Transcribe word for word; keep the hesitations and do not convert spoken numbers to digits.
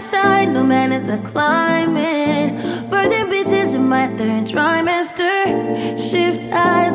side, no matter the climate. Birthing bitches in my third trimester. Shift high